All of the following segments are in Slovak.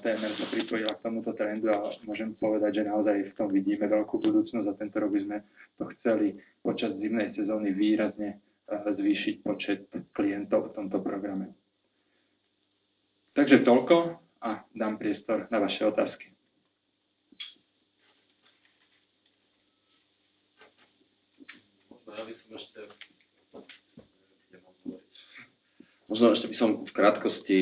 TMR sa pripojila k tomuto trendu a môžem povedať, že naozaj v tom vidíme veľkú budúcnosť a tento rok by sme to chceli počas zimnej sezóny výrazne zvýšiť počet klientov v tomto programe. Takže toľko a dám priestor na vaše otázky. Možno ešte by som v krátkosti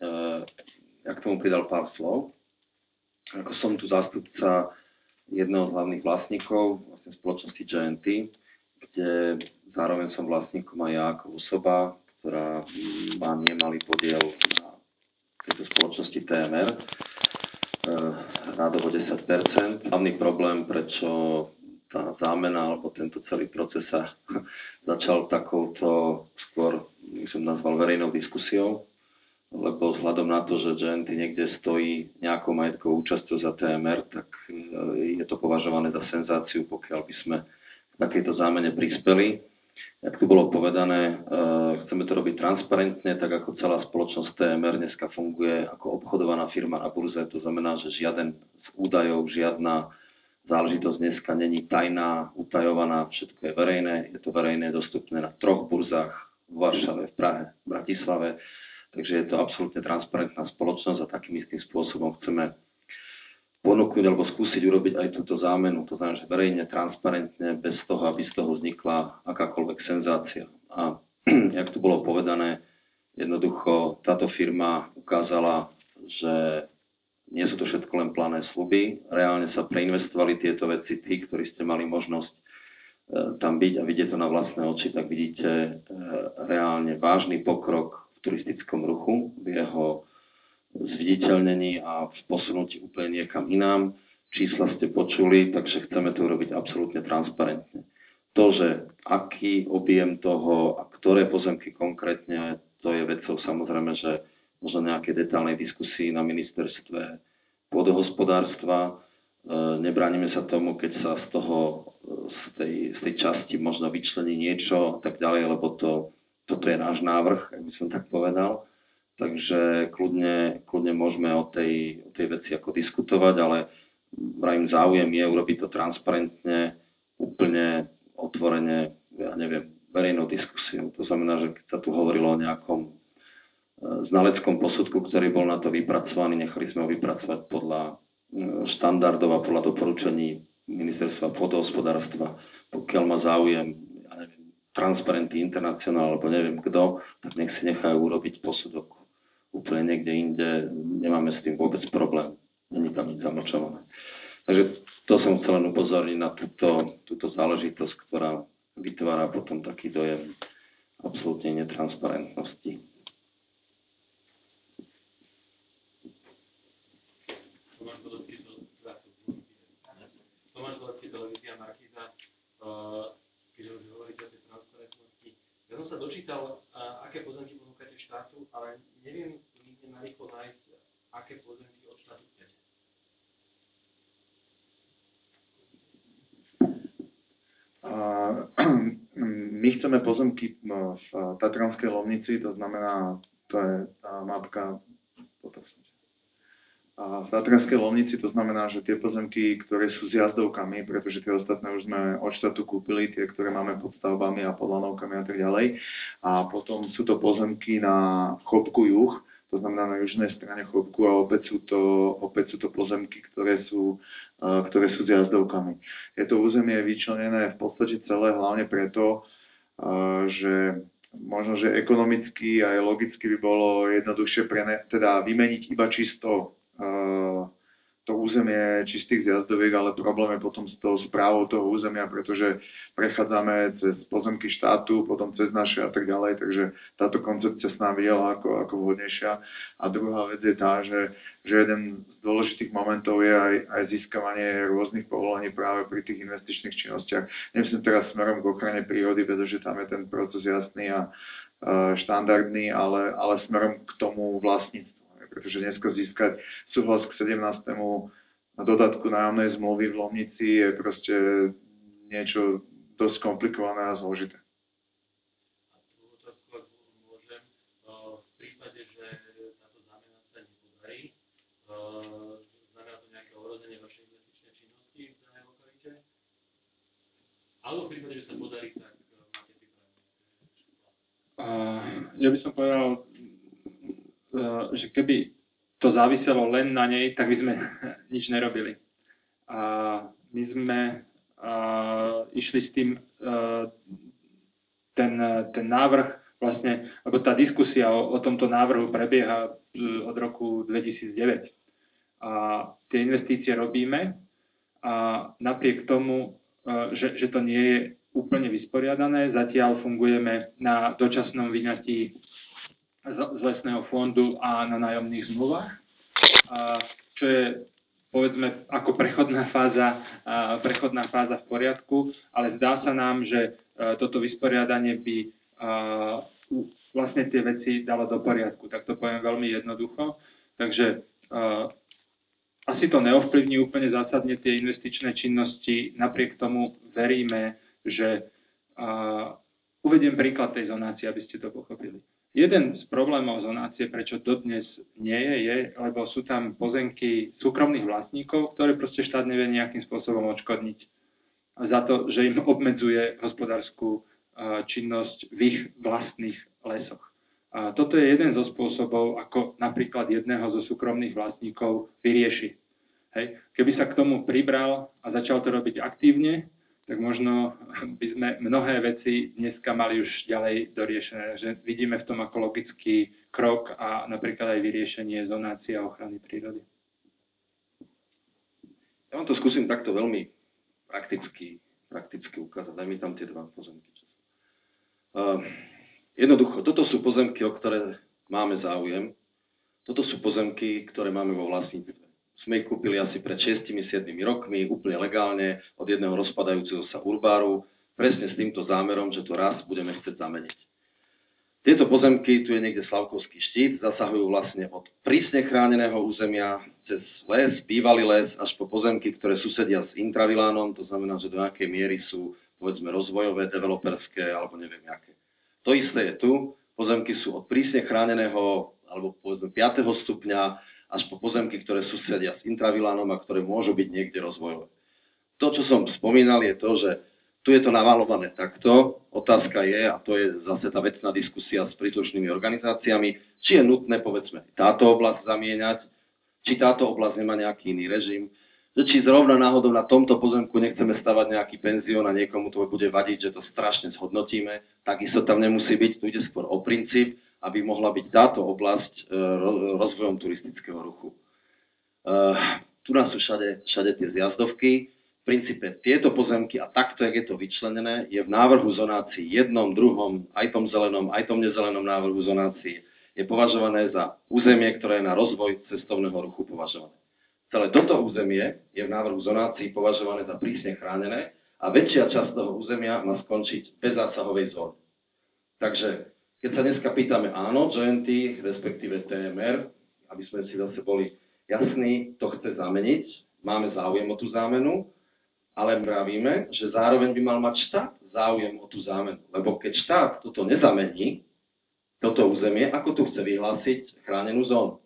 ja k tomu pridal pár slov. Ako som tu zástupca jedného z hlavných vlastníkov vlastne spoločnosti JNT, kde zároveň som vlastníkom aj ja ako osoba, ktorá má nemalý podiel na tejto spoločnosti TMR, rádovo 10%. Hlavný problém, prečo tá zámena alebo tento celý proces sa začal takouto skôr, som nazval verejnou diskusiou, lebo vzhľadom na to, že JNT niekde stojí nejakou majetkovou účasťou za TMR, tak je to považované za senzáciu, pokiaľ by sme k takejto zámene prispeli. Jak tu bolo povedané, chceme to robiť transparentne, tak ako celá spoločnosť TMR dneska funguje ako obchodovaná firma na burze. To znamená, že žiaden z údajov, žiadna záležitosť dneska není tajná, utajovaná, všetko je verejné. Je to verejné, dostupné na 3 burzách v Varšave, v Prahe, v Bratislave. Takže je to absolútne transparentná spoločnosť a takým istým spôsobom chceme ponúknuť alebo skúsiť urobiť aj túto zámenu. To znamená, že verejne, transparentne, bez toho, aby z toho vznikla akákoľvek senzácia. A jak tu bolo povedané, jednoducho táto firma ukázala, že nie sú to všetko len plané sľuby. Reálne sa preinvestovali tieto veci. Tí, ktorí ste mali možnosť tam byť a vidieť to na vlastné oči, tak vidíte reálne vážny pokrok v turistickom ruchu, v jeho zviditeľnení a v posunutí úplne niekam inám. Čísla ste počuli, takže chceme to urobiť absolútne transparentne. To, že aký objem toho a ktoré pozemky konkrétne, to je vecou samozrejme, že možno nejakej detálnej diskusii na ministerstve pôdohospodárstva. Nebránime sa tomu, keď sa z tej časti možno vyčlení niečo a tak ďalej, lebo toto je náš návrh, ak by som tak povedal. Takže kľudne môžeme o tej veci ako diskutovať, ale vravím, záujem je urobiť to transparentne, úplne otvorene, ja neviem, verejnou diskusiou. To znamená, že keď sa tu hovorilo o nejakom znaleckom posudku, ktorý bol na to vypracovaný, nechali sme ho vypracovať podľa štandardov a podľa doporučení Ministerstva pôdohospodárstva. Pokiaľ má záujem, ja neviem, Transparenty International alebo neviem kto, tak nech si nechajú urobiť posudok úplne niekde inde. Nemáme s tým vôbec problém. Není tam nič zamlčované. Takže to som chcel len upozorniť na túto záležitosť, ktorá vytvára potom taký dojem absolútnej netransparentnosti. Tomáš Dolecký, televízia Markíza, keďže už hovoríte o tej transparentnosti. Ja som sa dočítal, aké pozemky ponúkate štátu, ale neviem nikde narýchlo nájsť, aké pozemky od štátu chcete. My chceme pozemky v Tatranskej Lomnici, to znamená, to je tá mapka, a v Tatranskej Lomnici to znamená, že tie pozemky, ktoré sú s jazdovkami, pretože tie ostatné už sme od štátu kúpili, tie, ktoré máme pod stavbami a pod lanovkami a tak ďalej. A potom sú to pozemky na Chopku juh, to znamená na južnej strane Chopku a opäť sú to pozemky, ktoré sú s jazdovkami. Je to územie vyčlenené v podstate celé, hlavne preto, že možno, že ekonomicky a aj logicky by bolo jednoduchšie vymeniť iba čisto to územie čistých zjazdoviek, ale problém je potom s tou správou toho územia, pretože prechádzame cez pozemky štátu, potom cez naše a tak ďalej, takže táto koncepcia sa nám videla ako vhodnejšia. A druhá vec je tá, že jeden z dôležitých momentov je aj získavanie rôznych povolení práve pri tých investičných činnostiach. Nemyslím teraz smerom k ochrane prírody, pretože tam je ten proces jasný a štandardný, ale smerom k tomu vlastníctvu. Pretože dneska získať súhlas k 17. dodatku nájomnej zmluvy v Lomnici je proste niečo dosť komplikované a zložité. A tú otázku, ak môžem, v prípade, že táto zámena sa nepodarí, Ja by som povedal, že keby to záviselo len na nej, tak by sme nič nerobili. A my sme išli s tým ten návrh vlastne, lebo tá diskusia o tomto návrhu prebieha od roku 2009. A tie investície robíme a napriek tomu, že to nie je úplne vysporiadané, zatiaľ fungujeme na dočasnom vyňatí z lesného fondu a na nájomných zmluvách, čo je povedzme ako prechodná fáza v poriadku, ale zdá sa nám, že toto vysporiadanie by vlastne tie veci dalo do poriadku. Tak to poviem veľmi jednoducho. Takže asi to neovplyvní úplne zásadne tie investičné činnosti. Napriek tomu veríme, že uvediem príklad tej zonácie, aby ste to pochopili. Jeden z problémov zonácie, prečo dodnes nie je, lebo sú tam pozemky súkromných vlastníkov, ktoré proste štát nevie nejakým spôsobom odškodniť za to, že im obmedzuje hospodárskú činnosť v ich vlastných lesoch. A toto je jeden zo spôsobov, ako napríklad jedného zo súkromných vlastníkov vyrieši. Hej. Keby sa k tomu pribral a začal to robiť aktívne, tak možno by sme mnohé veci dneska mali už ďalej doriešené. Takže vidíme v tom ako logický krok a napríklad aj vyriešenie zonácie a ochrany prírody. Ja vám to skúsim takto veľmi prakticky ukázať. Daj mi tam tie dva pozemky. Jednoducho, toto sú pozemky, o ktoré máme záujem. Toto sú pozemky, ktoré máme vo vlastníctve. Sme ich kúpili asi pred 6-7 rokmi, úplne legálne, od jedného rozpadajúceho sa urbáru, presne s týmto zámerom, že to raz budeme chcieť zameniť. Tieto pozemky, tu je niekde Slavkovský štít, zasahujú vlastne od prísne chráneného územia cez les, bývalý les, až po pozemky, ktoré susedia s intravilánom, to znamená, že do akej miery sú, povedzme, rozvojové, developerské, alebo neviem aké. To isté je tu, pozemky sú od prísne chráneného, alebo povedzme 5. stupňa, až po pozemky, ktoré susedia s intravilánom a ktoré môžu byť niekde rozvojové. To, čo som spomínal, je to, že tu je to namalované takto. Otázka je, a to je zase tá vecná diskusia s príslušnými organizáciami, či je nutné, povedzme, táto oblasť zamieňať, či táto oblasť nemá nejaký iný režim, že či zrovna náhodou na tomto pozemku nechceme stavať nejaký penzión a niekomu to bude vadiť, že to strašne zhodnotíme, takisto tam nemusí byť, tu ide skôr o princíp, aby mohla byť táto oblasť rozvojom turistického ruchu. Tu nás sú všade tie zjazdovky. V princípe tieto pozemky a takto, jak je to vyčlenené, je v návrhu zonácií jednom, druhom, aj tom zelenom, aj tom nezelenom návrhu zonácií, je považované za územie, ktoré je na rozvoj cestovného ruchu považované. Celé toto územie je v návrhu zonácií považované za prísne chránené a väčšia časť toho územia má skončiť bez zásahovej zóny. Takže keď sa dneska pýtame áno, GNT, respektíve TMR, aby sme si zase boli jasní, to chce zameniť, máme záujem o tú zámenu, ale vravíme, že zároveň by mal mať štát záujem o tú zámenu. Lebo keď štát toto nezamení, toto územie, ako tu chce vyhlásiť chránenú zónu.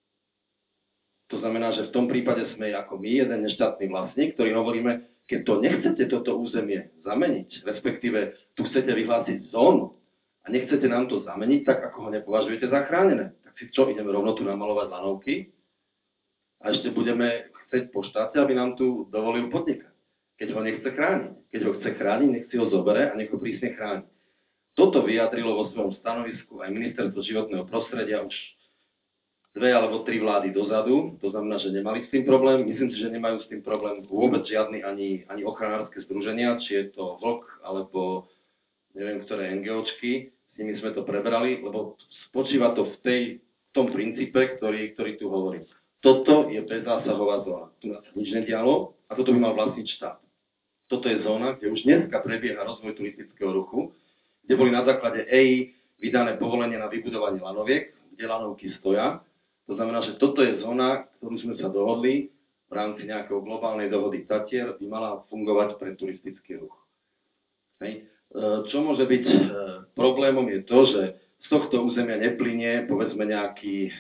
To znamená, že v tom prípade sme ako my jeden neštátny vlastník, ktorý hovoríme, keď to nechcete toto územie zameniť, respektíve tu chcete vyhlásiť zónu, a nechcete nám to zameniť, tak ako ho nepovažujete za chránené. Tak si čo, ideme rovno tu namalovať lanovky a ešte budeme chcieť po štáte, aby nám tu dovolil podnikať. Keď ho nechce chrániť. Keď ho chce chrániť, nech si ho zobere a nech ho prísne chráni. Toto vyjadrilo vo svojom stanovisku aj Ministerstvo životného prostredia už 2 alebo 3 vlády dozadu. To znamená, že nemali s tým problém. Myslím si, že nemajú s tým problém vôbec žiadny ani ochranárske združenia, či je to Vlk alebo neviem, ktoré NGOčky. S nimi sme to prebrali, lebo spočíva to v tom princípe, ktorý tu hovorím. Toto je bezzásahová zóna. Tu nás nič nedialo a toto by mal vlastniť štát. Toto je zóna, kde už dneska prebieha rozvoj turistického ruchu, kde boli na základe EI vydané povolenie na vybudovanie lanoviek, kde lanovky stoja. To znamená, že toto je zóna, ktorú sme sa dohodli v rámci nejakého globálnej dohody Tatier, by mala fungovať pre turistický ruch. Hej. Čo môže byť problémom je to, že z tohto územia neplynie povedzme nejaký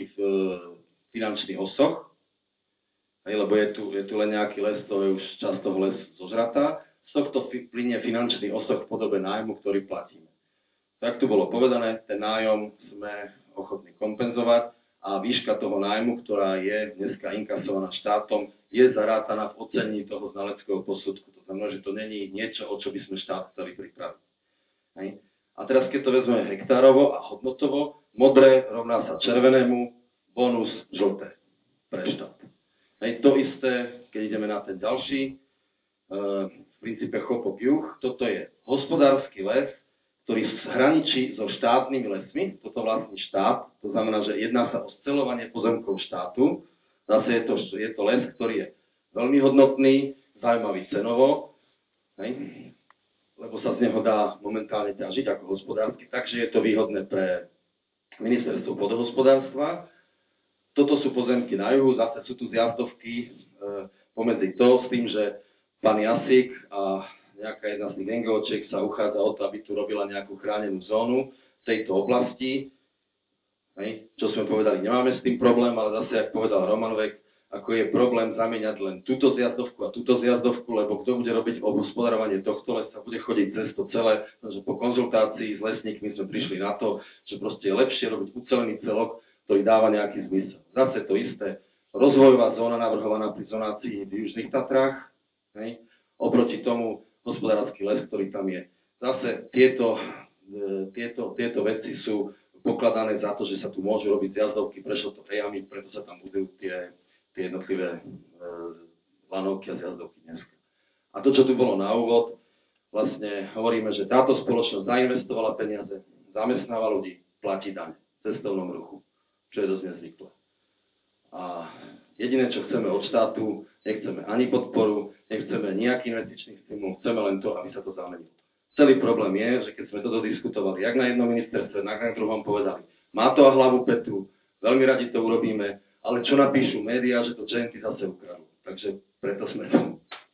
finančný osoch, lebo je tu len nejaký les, to je už časť toho les zožratá. Z tohto plynie finančný osoch v podobe nájmu, ktorý platíme. Tak tu bolo povedané, ten nájom sme ochotní kompenzovať a výška toho nájmu, ktorá je dneska inkasovaná štátom, je zarátaná v ocenení toho znaleckého posudku. To znamená, že to není niečo, o čo by sme štát chceli pripraviť. Hej. A teraz, keď to vezmeme hektárovo a hodnotovo, modré rovná sa červenému, bonus žlté pre štát. Hej, to isté, keď ideme na ten ďalší, v princípe Chopok juh, toto je hospodársky les, ktorý hraničí so štátnymi lesmi, toto vlastní štát, to znamená, že jedná sa o sceľovanie pozemkov štátu. Zase je to les, ktorý je veľmi hodnotný, zaujímavý cenovo, hej, lebo sa z neho dá momentálne ťažiť ako hospodársky, takže je to výhodné pre ministerstvo pôdohospodárstva. Toto sú pozemky na juhu, zase sú tu zjazdovky pomedzi to, s tým, že pán Jasík a nejaká jedna z tých NGOčiek sa uchádza o to, aby tu robila nejakú chránenú zónu v tejto oblasti. Hej. Čo sme povedali, nemáme s tým problém, ale zase, ako povedal Romanovek, ako je problém zamieňať len túto zjazdovku a túto zjazdovku, lebo kto bude robiť obhospodarovanie tohto lesa, bude chodiť cez to celé. Takže po konzultácii s lesníkmi sme prišli na to, že proste je lepšie robiť ucelený celok, ktorý dáva nejaký zmysel. Zase to isté, rozvojová zóna navrhovaná pri zonácii v Južných Tatrách, hej. Oproti tomu hospodársky les, ktorý tam je. Zase tieto veci sú pokladané za to, že sa tu môžu robiť zjazdovky, prešlo to ejami, preto sa tam budujú tie jednotlivé lanovky a zjazdovky dneska. A to, čo tu bolo na úvod, vlastne hovoríme, že táto spoločnosť zainvestovala peniaze, zamestnáva ľudí, platí dane v cestovnom ruchu, čo je dosť nezvyklé. A jediné, čo chceme od štátu, nechceme ani podporu, nechceme nejaký investičný stimul, chceme len to, aby sa to zamenilo. Celý problém je, že keď sme toto diskutovali, jak na jednom ministerstve, na druhom povedali, má to hlavu petu, veľmi radi to urobíme, ale čo napíšu médiá, že to Genty zase ukradú. Takže preto sme tu.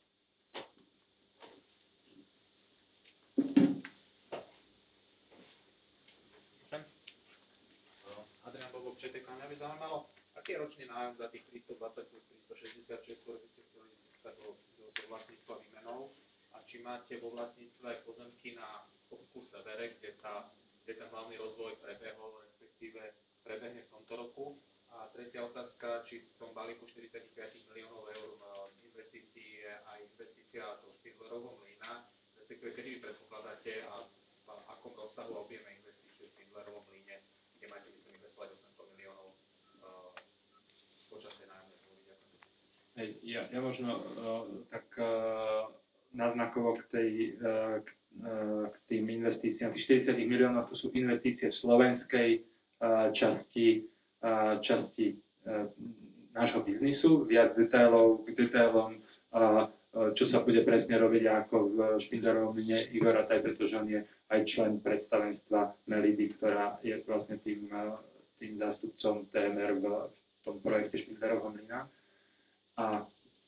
Adrián Bobok, ČTK, mňa by zaujímalo, aký je ročný nájom za tých 320 plus 366, ktoré by ste chceli získať do vlastníctva výmenou, a či máte vo vlastníctve pozemky na kopku Severe, kde ten hlavný rozvoj prebehol, respektíve prebehne v tomto roku. A tretia otázka, či v tom balíku 45 miliónov eur investícií je aj investícia do Špindlerovho mlyna, respektíve kedy vy predpokladáte a v akom rozsahu objeme investície v Špindlerovom mlyne, kde máte myslím investovať 800 miliónov počas tej nájomnej zmluvy. Ja možno tak náznakovo k tým investíciám. Tých 40 miliónov to sú investície v slovenskej časti nášho biznisu. Viac detailov k detailom, čo sa bude presne robiť ako v Špindlerovom mlyne Igor Rataj, pretože on je aj člen predstavenstva Melidy, ktorá je vlastne tým zástupcom TMR v tom projekte Špindlerovho mlyna. A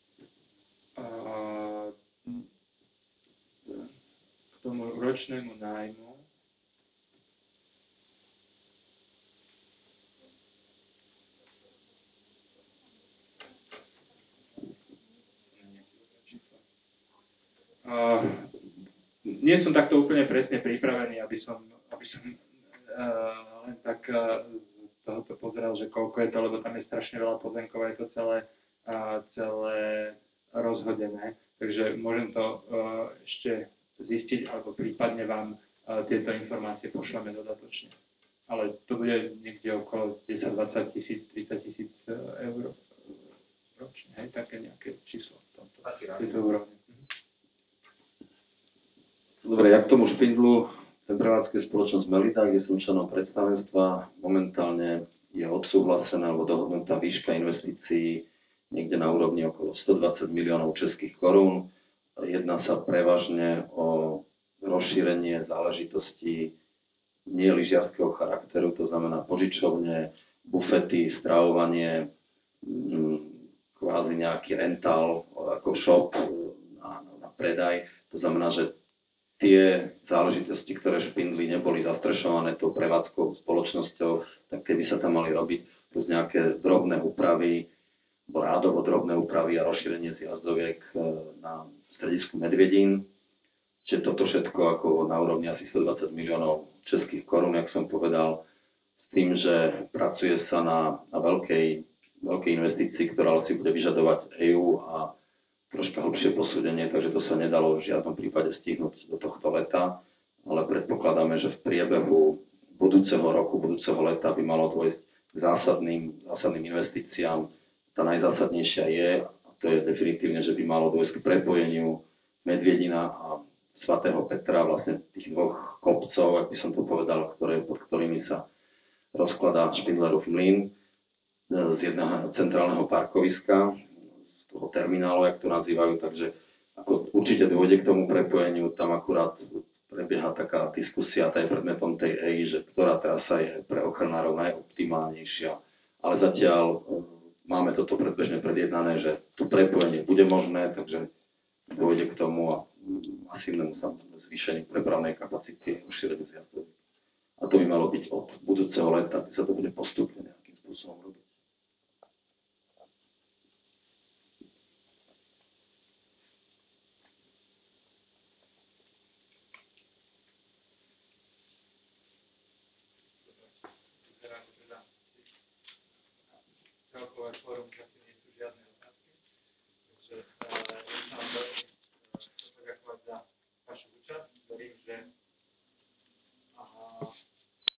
k tomu ročnému nájmu nie som takto úplne presne pripravený, aby som len tak z tohoto pozeral, že koľko je to, lebo tam je strašne veľa pozemkov a je to celé rozhodené. Takže môžem to ešte zistiť, alebo prípadne vám tieto informácie pošleme dodatočne. Ale to bude niekde okolo 10-20 tisíc, 30 tisíc eur ročne, hej, také nejaké číslo v tejto úrovni. Dobre, ja k tomu Špindlu, ten prevádzkuje spoločnosť Melita, kde som členom predstavenstva. Momentálne je odsúhlasená alebo dohodnutá výška investícií niekde na úrovni okolo 120 miliónov českých korún. Jedná sa prevažne o rozšírenie záležitostí nie lyžiarskeho charakteru, to znamená požičovne, bufety, stravovanie, kvázi nejaký rental ako shop na predaj. To znamená, že tie záležitosti, ktoré Špindly neboli zastrešované tou prevádzkou spoločnosťou, tak keby sa tam mali robiť, plus nejaké drobné úpravy, rádovo drobné úpravy a rozšírenie zjazdoviek na stredisku Medvedín. Čiže toto všetko ako na úrovni asi 120 miliónov českých korún, jak som povedal, s tým, že pracuje sa na veľkej investícii, ktorá si bude vyžadovať EÚ a troška hlbšie posúdenie, takže to sa nedalo v žiadnom prípade stihnúť do tohto leta, ale predpokladáme, že v priebehu budúceho roku, budúceho leta by malo dôjsť k zásadným investíciám. Tá najzásadnejšia je, a to je definitívne, že by malo dôjsť k prepojeniu Medviedina a svätého Petra, vlastne tých dvoch kopcov, ak by som to povedal, pod ktorými sa rozkladá Špindlerov mlyn z jedného centrálneho parkoviska, z toho terminálu, jak to nazývajú, takže ako určite dôjde k tomu prepojeniu, tam akurát prebieha taká diskusia, tá je predmetom tej EI, že ktorá trasa je pre ochranárov najoptimálnejšia, ale zatiaľ máme toto predbežne predjednané, že to prepojenie bude možné, takže dôjde k tomu a masívnemu zvýšeniu prepravnej kapacity rozšíreniu zjazdov. A to by malo byť od budúceho leta, kde sa to bude postupne nejakým spôsobom robiť. Celkové fórum